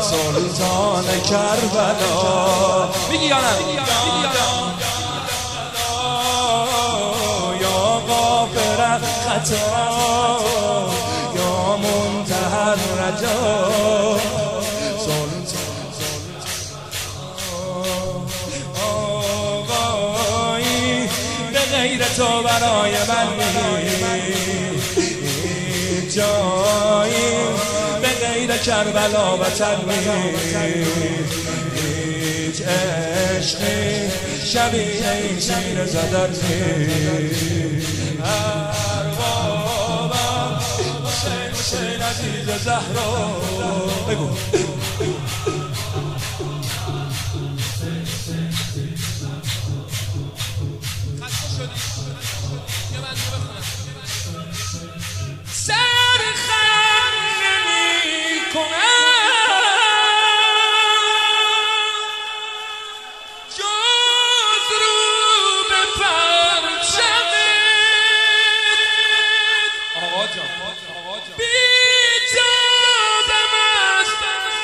سلطان کربلا. میگی یا نه؟ یا غافر خطا یا منتهی الرجا، آقایی به غیر تو برای من هیچ جایی، به غیر کربلا وطن هیچ عشقی شبیه این سینه زدن اربابم حسین حسین عزیز زهرا. بگو سر خم نمی کنم جز رو به پرچمت آقا جان بیجابم است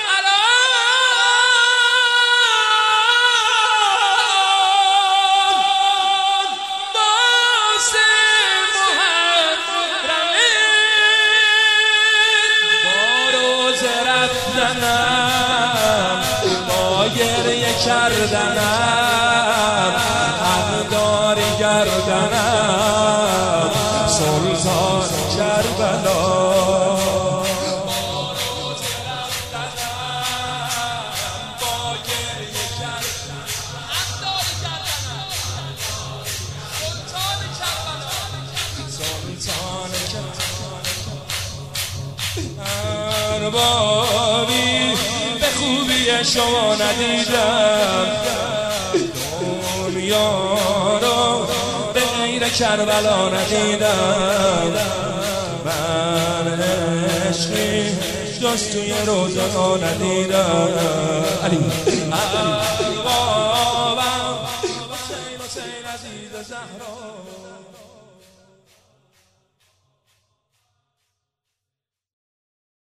الان واسه رفتنم با گریه کردنم حقداری گردنم سلطان کربلا. اربابی به خوبی شما ندیدم دنیا رو به غیر کربلا ندیدم، من عشقی جز توی روزا ندیدم. اربابم حسین حسین عزیز زهرا.